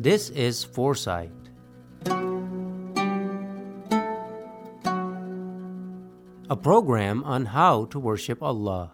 This is Foresight. A program on how to worship Allah.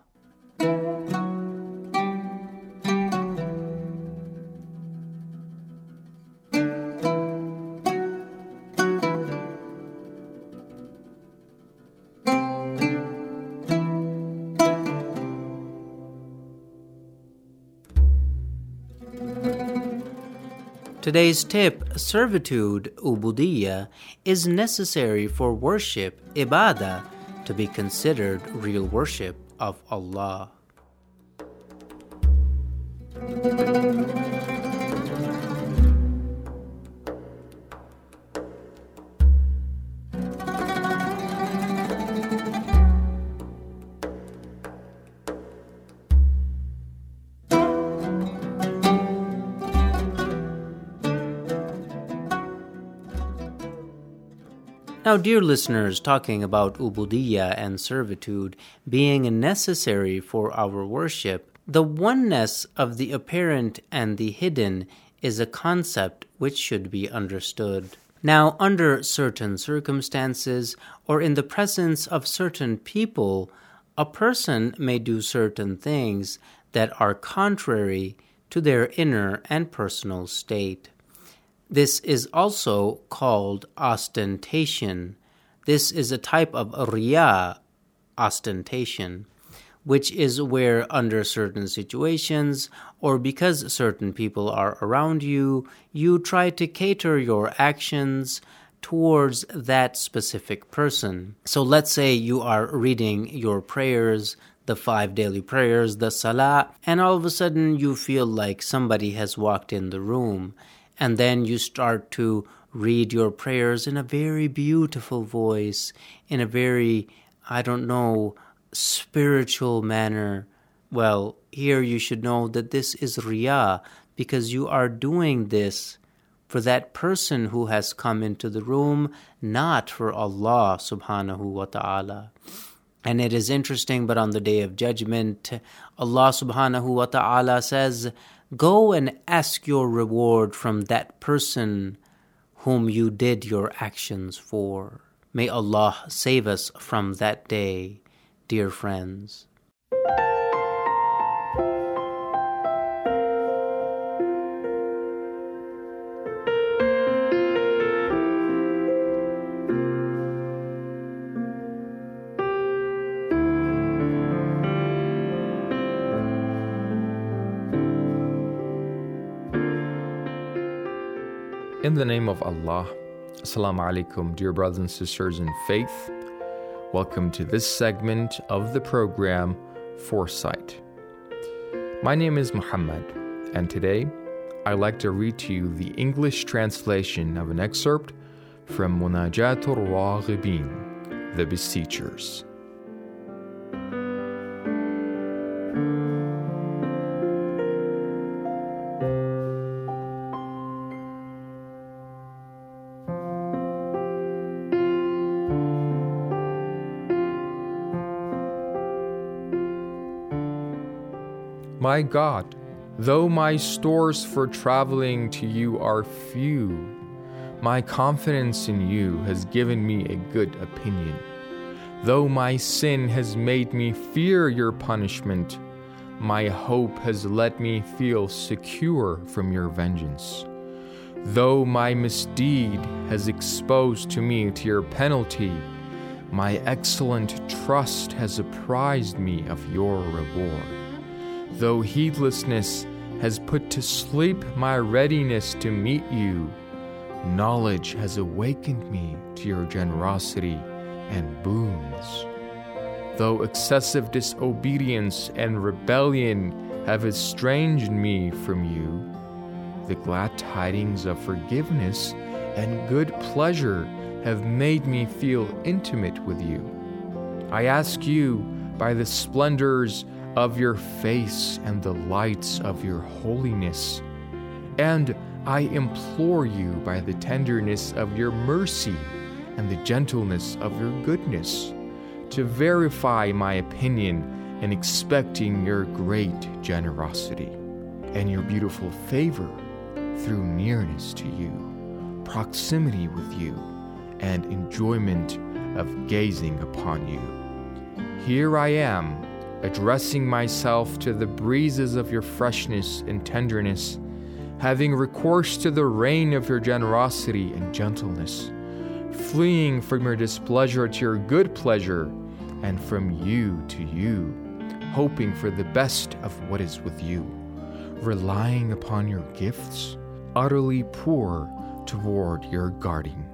Today's tip, servitude, ubudiyya, is necessary for worship, ibadah, to be considered real worship of Allah. Now, dear listeners, talking about ubudiyya and servitude being necessary for our worship, the oneness of the apparent and the hidden is a concept which should be understood. Now, under certain circumstances or in the presence of certain people, a person may do certain things that are contrary to their inner and personal state. This is also called ostentation. This is a type of riya, ostentation, which is where under certain situations or because certain people are around you, you try to cater your actions towards that specific person. So let's say you are reading your prayers, the 5 daily prayers, the salah, and all of a sudden you feel like somebody has walked in the room. And then you start to read your prayers in a very beautiful voice, in a very, spiritual manner. Well, here you should know that this is riyah, because you are doing this for that person who has come into the room, not for Allah subhanahu wa ta'ala. And it is interesting, but on the Day of Judgment, Allah subhanahu wa ta'ala says, "Go and ask your reward from that person whom you did your actions for." May Allah save us from that day, dear friends. In the name of Allah, Assalamu alaikum, dear brothers and sisters in faith. Welcome to this segment of the program, Foresight. My name is Muhammad, and today I'd like to read to you the English translation of an excerpt from Munajatul Raghibin, the Beseechers. My God, though my stores for traveling to you are few, my confidence in you has given me a good opinion. Though my sin has made me fear your punishment, my hope has let me feel secure from your vengeance. Though my misdeed has exposed to me to your penalty, my excellent trust has apprised me of your reward. Though heedlessness has put to sleep my readiness to meet you, knowledge has awakened me to your generosity and boons. Though excessive disobedience and rebellion have estranged me from you, the glad tidings of forgiveness and good pleasure have made me feel intimate with you. I ask you by the splendors of your face and the lights of your holiness, and I implore you by the tenderness of your mercy and the gentleness of your goodness, to verify my opinion in expecting your great generosity and your beautiful favor, through nearness to you, proximity with you, and enjoyment of gazing upon you. Here I am, addressing myself to the breezes of your freshness and tenderness, having recourse to the rain of your generosity and gentleness, fleeing from your displeasure to your good pleasure, and from you to you, hoping for the best of what is with you, relying upon your gifts, utterly poor toward your guarding.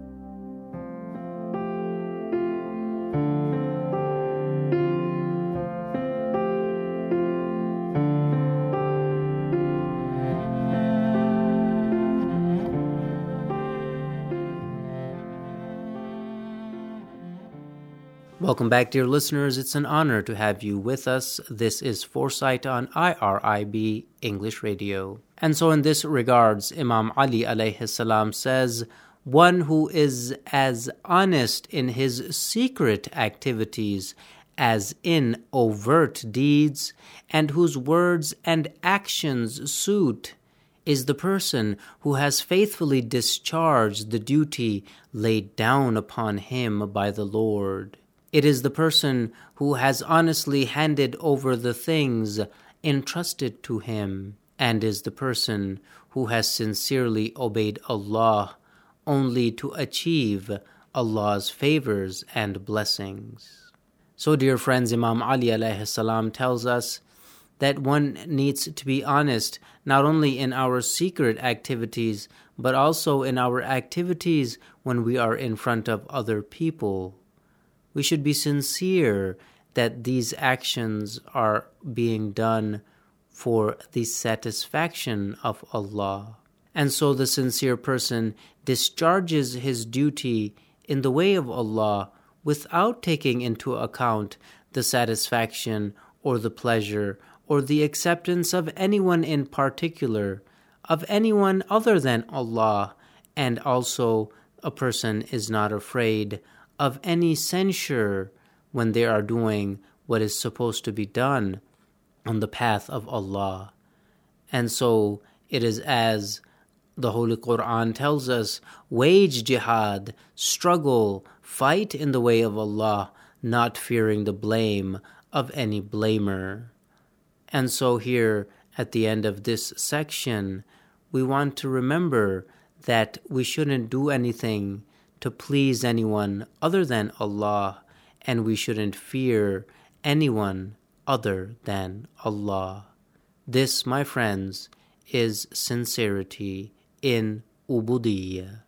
Welcome back, dear listeners. It's an honor to have you with us. This is Foresight on IRIB English Radio. And so in this regards, Imam Ali alayhi salam says, one who is as honest in his secret activities as in overt deeds, and whose words and actions suit, is the person who has faithfully discharged the duty laid down upon him by the Lord. It is the person who has honestly handed over the things entrusted to him, and is the person who has sincerely obeyed Allah only to achieve Allah's favors and blessings. So, dear friends, Imam Ali alayhi salam tells us that one needs to be honest not only in our secret activities, but also in our activities when we are in front of other people. We should be sincere that these actions are being done for the satisfaction of Allah. And so the sincere person discharges his duty in the way of Allah without taking into account the satisfaction or the pleasure or the acceptance of anyone in particular, of anyone other than Allah, and also a person is not afraid of any censure when they are doing what is supposed to be done on the path of Allah. And so it is as the Holy Quran tells us, wage jihad, struggle, fight in the way of Allah, not fearing the blame of any blamer. And so here at the end of this section, we want to remember that we shouldn't do anything to please anyone other than Allah, and we shouldn't fear anyone other than Allah. This, my friends, is sincerity in Ubudiyyah.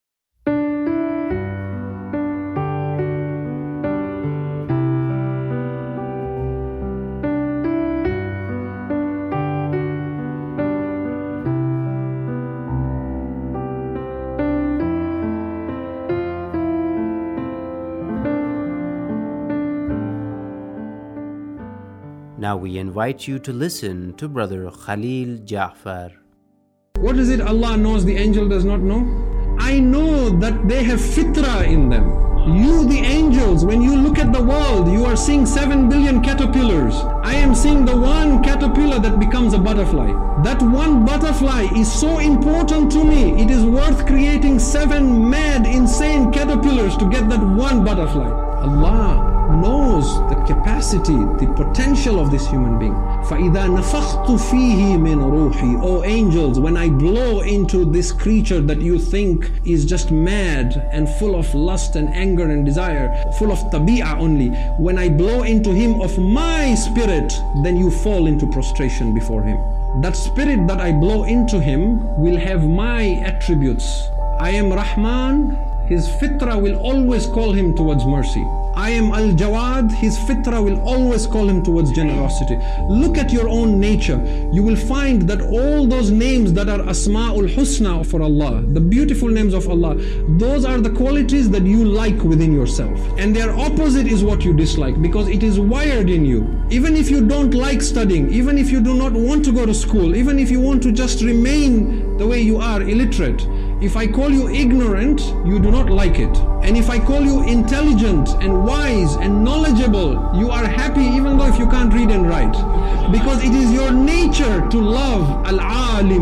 Now we invite you to listen to Brother Khalil Ja'far. What is it Allah knows the angel does not know? I know that they have fitra in them. You, the angels, when you look at the world, you are seeing 7 billion caterpillars. I am seeing the one caterpillar that becomes a butterfly. That one butterfly is so important to me. It is worth creating 7 mad, insane caterpillars to get that one butterfly. Allah knows the capacity, the potential of this human being. فَإِذَا نَفَخْتُ فِيهِ مِنْ رُوحِي. O angels, when I blow into this creature that you think is just mad and full of lust and anger and desire, full of tabi'ah only, when I blow into him of my spirit, then you fall into prostration before him. That spirit that I blow into him will have my attributes. I am Rahman, his fitra will always call him towards mercy. I am Al-Jawad, his fitra will always call him towards generosity. Look at your own nature. You will find that all those names that are Asma'ul Husna for Allah, the beautiful names of Allah, those are the qualities that you like within yourself. And their opposite is what you dislike, because it is wired in you. Even if you don't like studying, even if you do not want to go to school, even if you want to just remain the way you are, illiterate, if I call you ignorant, you do not like it. And if I call you intelligent and wise and knowledgeable, you are happy even though if you can't read and write. Because it is your nature to love Al-Alimu.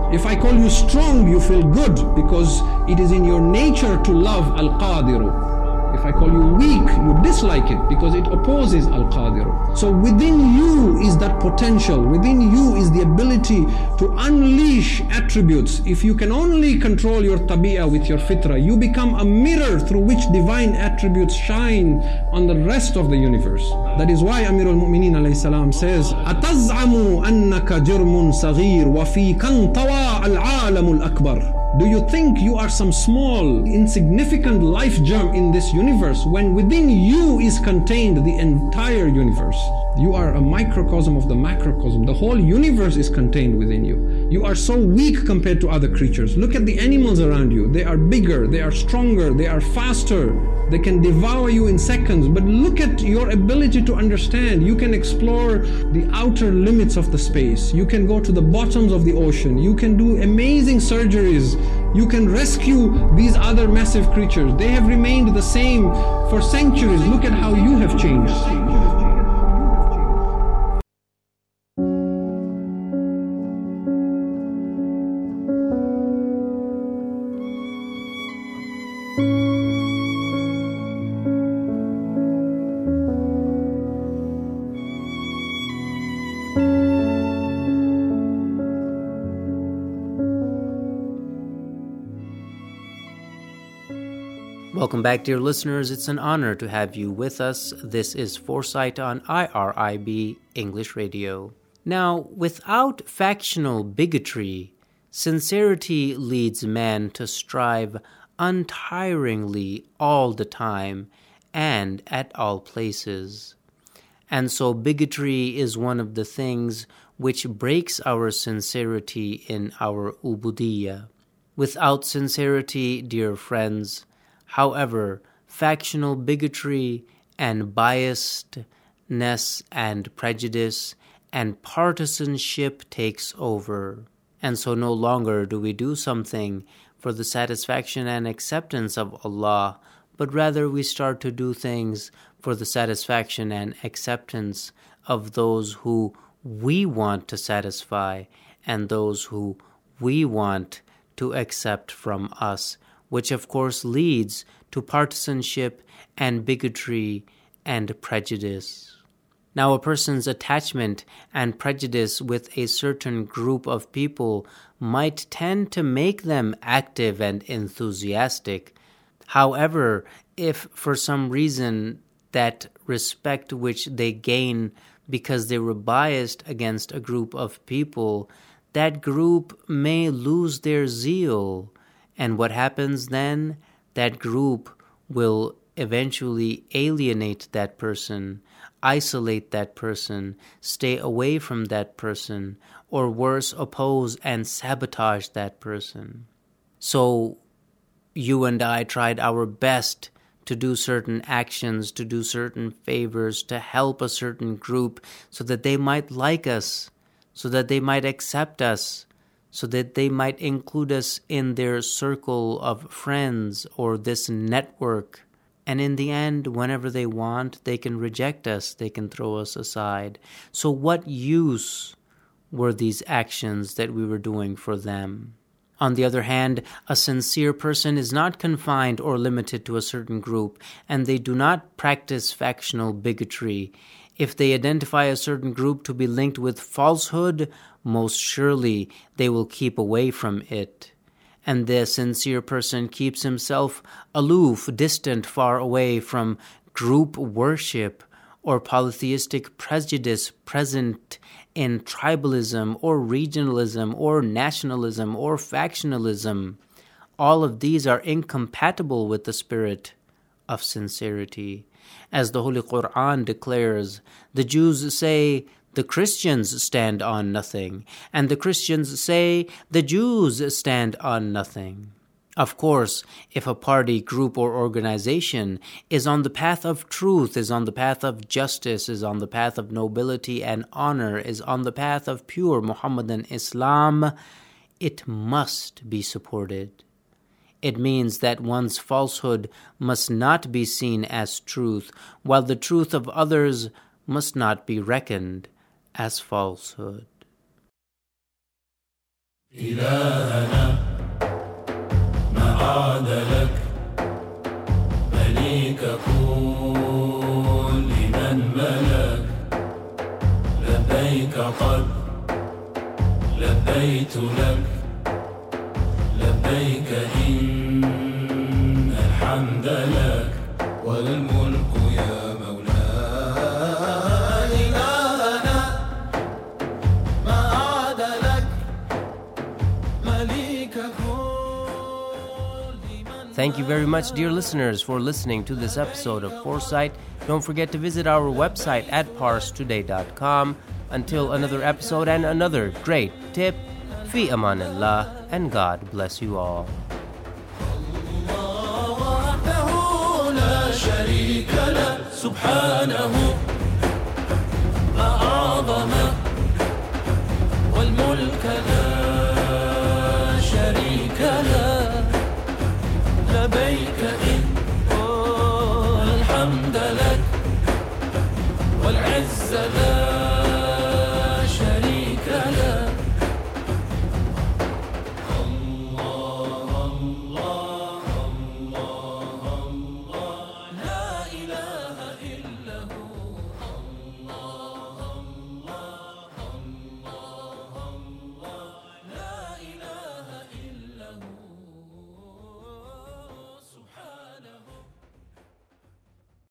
If I call you strong, you feel good because it is in your nature to love Al-Qadiru. If I call you weak, you dislike it because it opposes Al-Qadiru. So within you is that potential, within you is the ability to unleash attributes. If you can only control your tabi'ah with your fitra, you become a mirror through which divine attributes shine on the rest of the universe. That is why Amir al-Mu'mineen alayhi salam says, أَتَزْعَمُ أَنَّكَ جِرْمٌ صَغِيرٌ وَفِي كَنْطَوَى الْعَالَمُ الْأَكْبَرُ. Do you think you are some small, insignificant life germ in this universe when within you is contained the entire universe? You are a microcosm of the macrocosm. The whole universe is contained within you. You are so weak compared to other creatures. Look at the animals around you. They are bigger, they are stronger, they are faster. They can devour you in seconds. But look at your ability to understand. You can explore the outer limits of the space. You can go to the bottoms of the ocean. You can do amazing surgeries. You can rescue these other massive creatures. They have remained the same for centuries. Look at how you have changed. Welcome back, dear listeners. It's an honor to have you with us. This is Foresight on IRIB English Radio. Now, without factional bigotry, sincerity leads man to strive untiringly all the time and at all places. And so bigotry is one of the things which breaks our sincerity in our ubudiyya. Without sincerity, dear friends, however, factional bigotry and biasedness and prejudice and partisanship takes over. And so no longer do we do something for the satisfaction and acceptance of Allah, but rather we start to do things for the satisfaction and acceptance of those who we want to satisfy and those who we want to accept from us, which of course leads to partisanship and bigotry and prejudice. Now, a person's attachment and prejudice with a certain group of people might tend to make them active and enthusiastic. However, if for some reason that respect which they gain because they were biased against a group of people, that group may lose their zeal. And what happens then? That group will eventually alienate that person, isolate that person, stay away from that person, or worse, oppose and sabotage that person. So you and I tried our best to do certain actions, to do certain favors, to help a certain group so that they might like us, so that they might accept us, so that they might include us in their circle of friends or this network. And in the end, whenever they want, they can reject us, they can throw us aside. So what use were these actions that we were doing for them? On the other hand, a sincere person is not confined or limited to a certain group, and they do not practice factional bigotry. If they identify a certain group to be linked with falsehood, most surely they will keep away from it. And the sincere person keeps himself aloof, distant, far away from group worship or polytheistic prejudice present in tribalism or regionalism or nationalism or factionalism. All of these are incompatible with the spirit of sincerity. As the Holy Quran declares, the Jews say, the Christians stand on nothing, and the Christians say, the Jews stand on nothing. Of course, if a party, group, or organization is on the path of truth, is on the path of justice, is on the path of nobility and honor, is on the path of pure Muhammadan Islam, it must be supported. It means that one's falsehood must not be seen as truth, while the truth of others must not be reckoned as falsehood. إلهنا ما عاد لك مليك كل من ملك لبيك قد لبيت لك لبيك إن الحمد لك والملك يا مولاي إلهنا ما عاد لك مليك كل من. Thank you very much, dear listeners, for listening to this episode of Foresight. Don't forget to visit our website at parstoday.com. Until another episode and another great tip, fi amanillah, and God bless you all. شريك له سبحانه ما أعظم والملك لا شريك له لبيك إن الحمد لك والعز لك